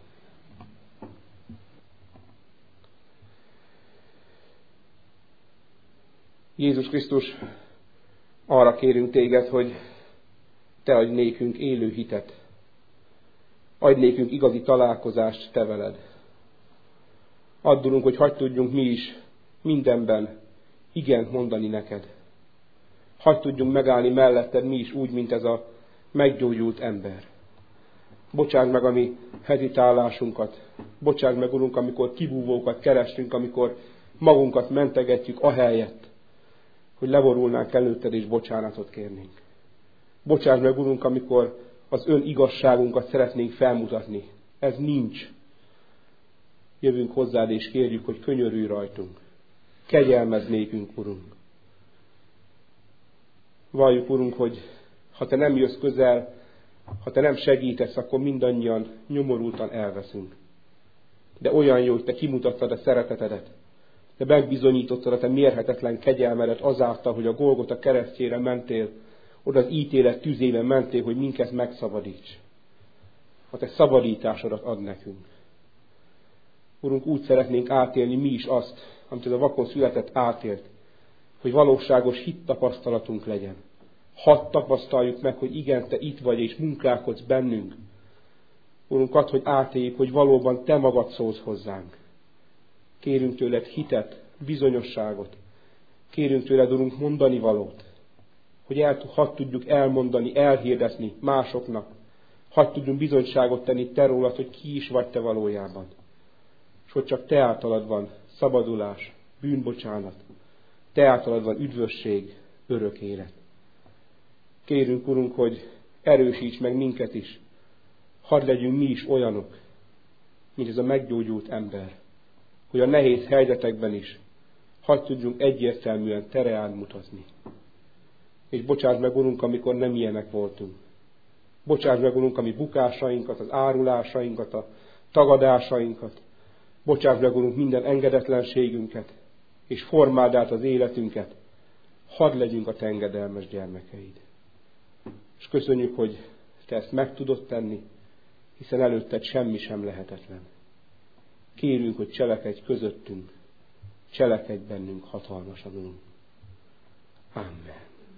Jézus Krisztus, arra kérünk téged, hogy te adj nékünk élő hitet. Adj nékünk igazi találkozást te veled. Addulunk, hogy hadd tudjunk mi is mindenben igent mondani neked. Hadd tudjunk megállni melletted mi is úgy, mint ez a meggyógyult ember. Bocsáld meg a mi hezitálásunkat. Bocsáld meg, Urunk, amikor kibúvókat kerestünk, amikor magunkat mentegetjük ahelyett, hogy leborulnánk előtted és bocsánatot kérnénk. Bocsáss meg, Urunk, amikor az ön igazságunkat szeretnénk felmutatni. Ez nincs. Jövünk hozzád és kérjük, hogy könyörülj rajtunk. Kegyelmezz nékünk, Urunk. Valljuk, Urunk, hogy ha te nem jössz közel, ha te nem segítesz, akkor mindannyian nyomorultan elveszünk. De olyan jó, hogy te kimutattad a szeretetedet. Te megbizonyítottad a te mérhetetlen kegyelmedet azáltal, hogy a Golgota keresztjére mentél, oda az ítélet tüzébe mentél, hogy minket megszabadíts. A te szabadításodat ad nekünk. Urunk, úgy szeretnénk átélni mi is azt, amit ez a vakon született átélt, hogy valóságos hittapasztalatunk legyen. Hadd tapasztaljuk meg, hogy igen, te itt vagy és munkálkodsz bennünk. Urunk, add, hogy átéljük, hogy valóban te magad szólsz hozzánk. Kérünk tőled hitet, bizonyosságot. Kérünk tőled, Urunk, mondani valót. Hogy el, hadd tudjuk elmondani, elhirdetni másoknak. Hadd tudjunk bizonyságot tenni te rólad, hogy ki is vagy te valójában. És hogy csak te általad van szabadulás, bűnbocsánat. Te általad van üdvösség, örök élet. Kérünk, Urunk, hogy erősíts meg minket is. Hadd legyünk mi is olyanok, mint ez a meggyógyult ember. Hogy a nehéz helyzetekben is hadd tudjunk egyértelműen tereán mutatni. És bocsáss meg, Urunk, amikor nem ilyenek voltunk. Bocsáss meg, Urunk, a mi bukásainkat, az árulásainkat, a tagadásainkat. Bocsáss meg, Urunk, minden engedetlenségünket, és formáld át az életünket. Hadd legyünk a te engedelmes gyermekeid. És köszönjük, hogy te ezt meg tudod tenni, hiszen előtted semmi sem lehetetlen. Kérünk, hogy cselekedj közöttünk, cselekedj bennünk hatalmasan, Urunk. Amen.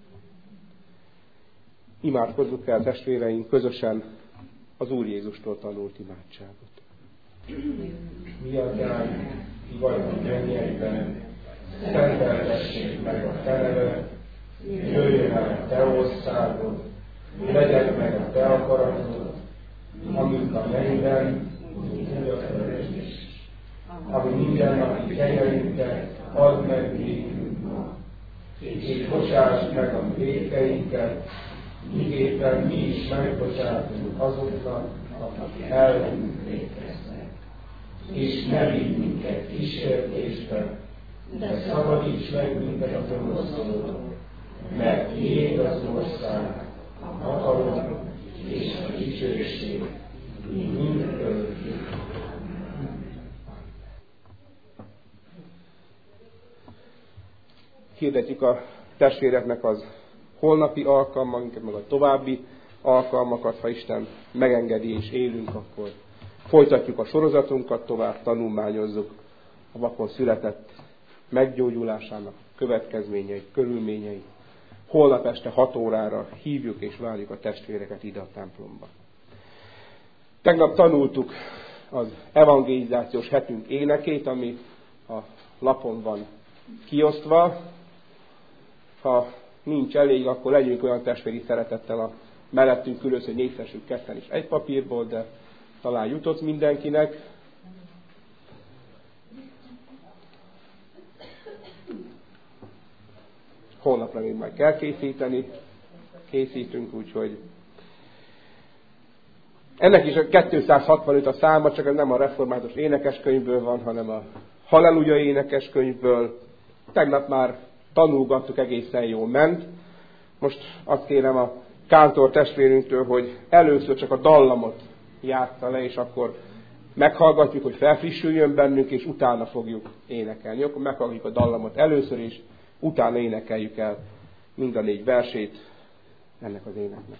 Imádkozzuk el, testvéreink, közösen az Úr Jézustól tanult imádságot. Mi atyánk, ki vagy a mennyekben, szenteltessék meg a te neved, jöjjön el a te országod, legyen meg a te akaratod, amint a mennyben, úgy a földön is. Ami mindennapi kenyerünket add meg nékünk ma, és bocsásd meg a vétkeinket, miképpen mi is megbocsátunk azoknak, akik ellenünk vétkeznek. És ne vigy minket kísértésbe, de szabadíts meg minket a gonosztól, mert tiéd az ország, a hatalom és a dicsőség, mindörökké. Hirdetjük a testvéreknek az holnapi alkalmainkat, meg a további alkalmakat, ha Isten megengedi és élünk, akkor folytatjuk a sorozatunkat, tovább tanulmányozzuk a vakon született meggyógyulásának következményeit, körülményeit. Holnap este hat órára hívjuk és várjuk a testvéreket ide a templomba. Tegnap tanultuk az evangelizációs hetünk énekét, ami a lapon van kiosztva. Ha nincs elég, akkor legyünk olyan testvéri szeretettel a mellettünk ülősz, hogy nézhessük ketten is egy papírból, de talán jutott mindenkinek. Holnapra még majd kell készíteni. Készítünk, úgyhogy ennek is a kétszázhatvanöt a száma, csak ez nem a református énekeskönyvből van, hanem a halleluja énekeskönyvből. Tegnap már tanulgattuk, egészen jól ment. Most azt kérem a kántor testvérünktől, hogy először csak a dallamot játsza le, és akkor meghallgatjuk, hogy felfrissüljön bennünk, és utána fogjuk énekelni. Akkor meghallgatjuk a dallamot először is, utána énekeljük el mind a négy versét ennek az éneknek.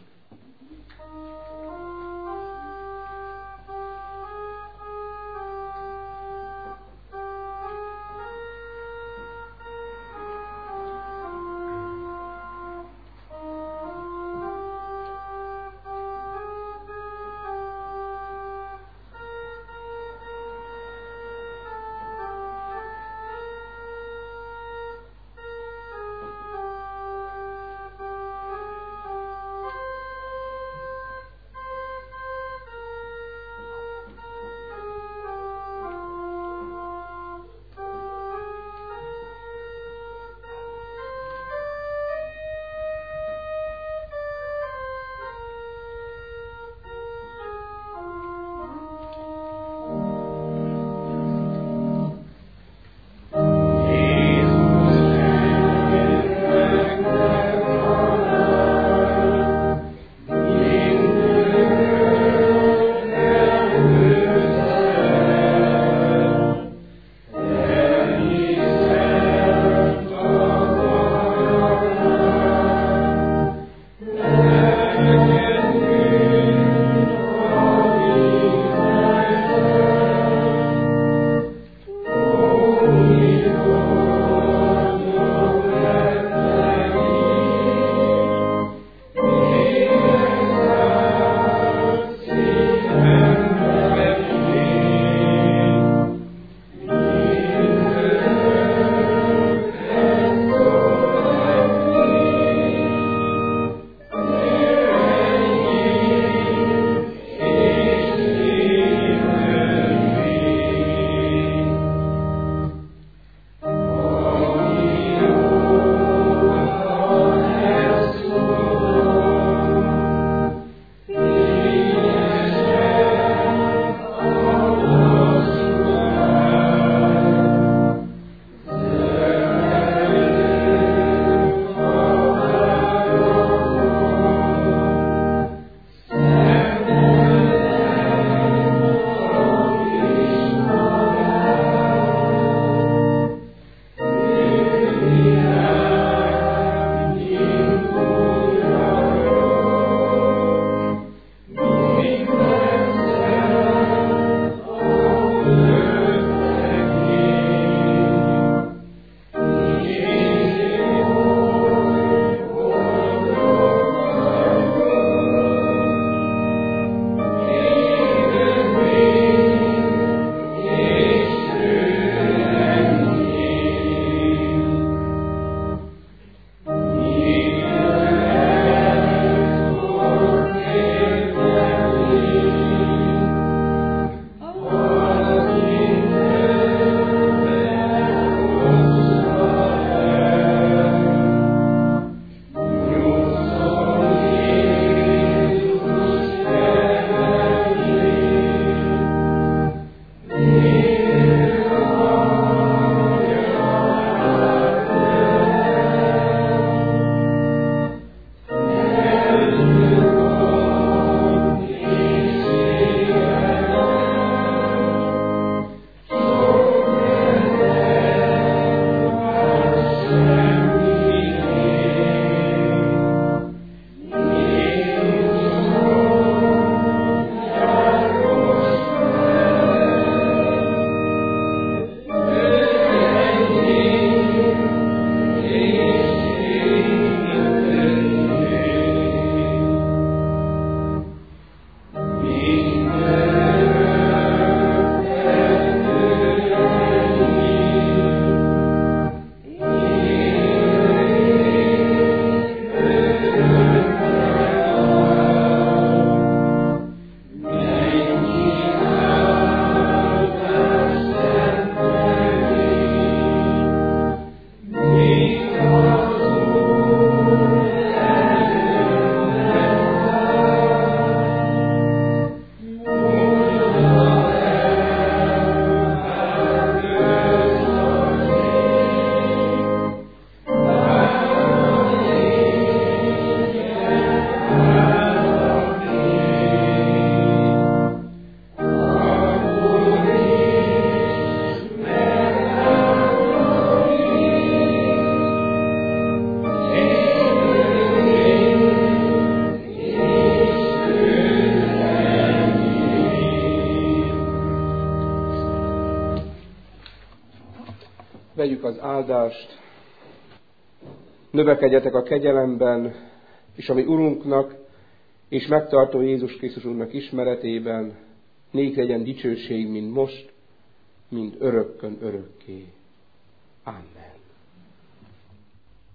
kérjük az áldást. Növekedjetek a kegyelemben, és ami Urunknak és megtartó Jézus Krisztus Úrnak ismeretében, nék legyen dicsőség, mind most, mind örökkön örökké. Amen.